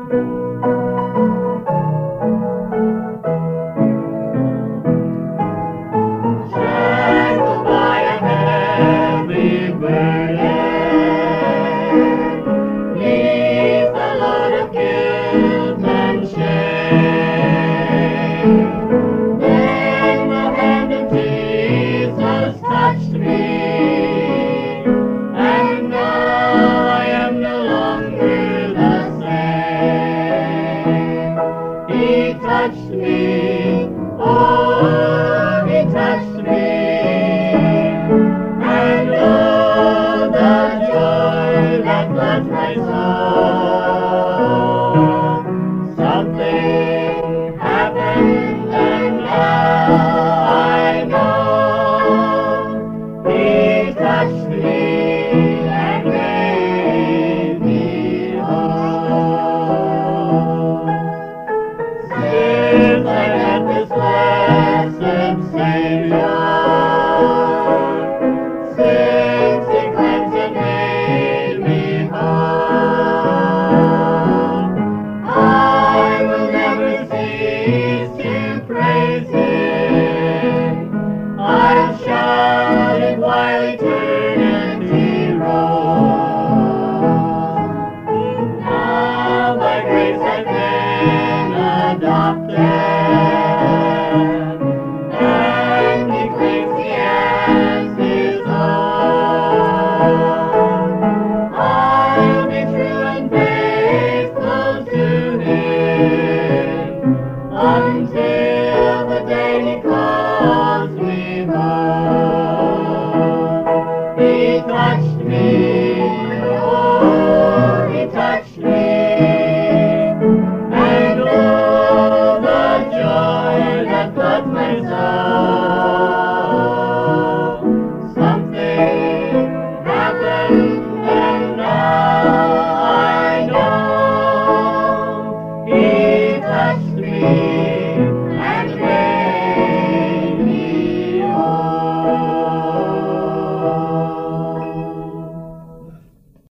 Shackled by a heavy burden, 'neath the load of guilt and shame, then the hand of Jesus touched me, and now I am no longer the same. He touched me, oh, He touched me, and oh, the joy that floods my soul. Something happened, and now I know He touched me and made me whole. Since I met this blessed Savior, since He cleansed and made me whole, I will never cease to praise Him. I'll shout it while eternity rolls. Now by grace I've been adopted.